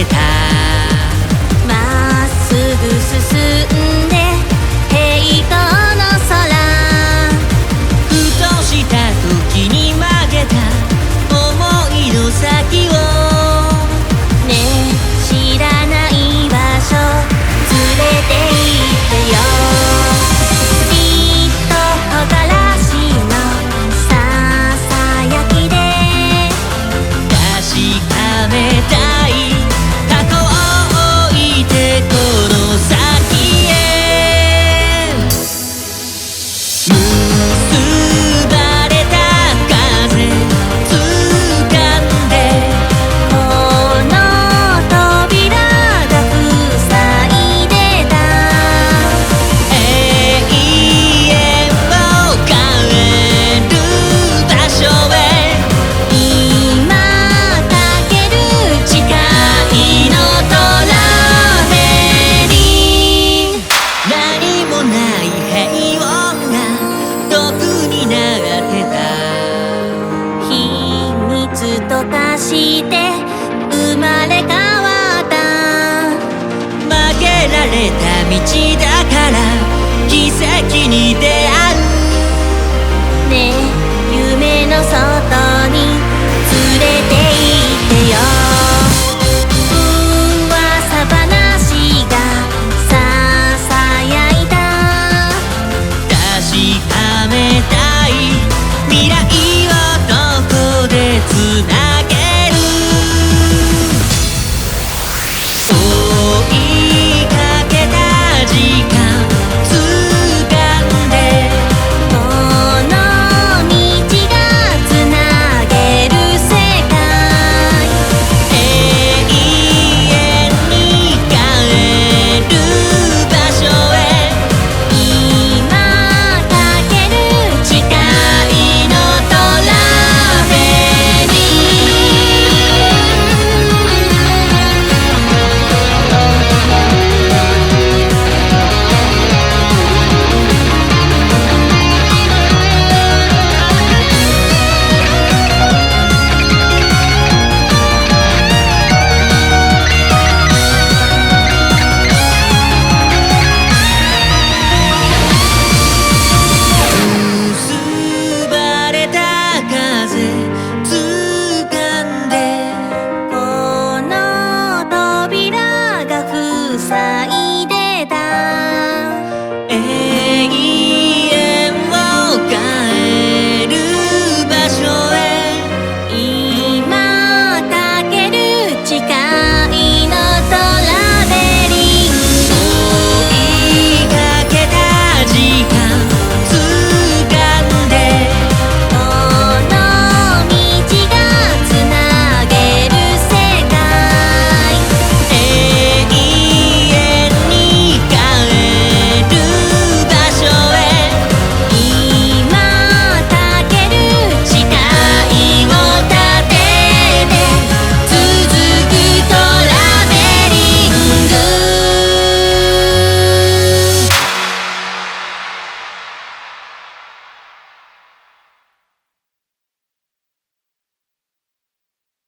た。 まっすぐ進んで平行の空、 ふとした時に曲げた思いの先を、 ねえ知らない場所連れて行ってよ。きっと木枯らしのささやきで確かめたい過去を置いてこの先へ。結ばれた風掴んで、 この扉が塞いでた。 永遠を変える場所へ。 今かける誓いのトラベリン。 何もない平穏が毒になってた。 秘密と化して生まれ変わった。 曲げられた道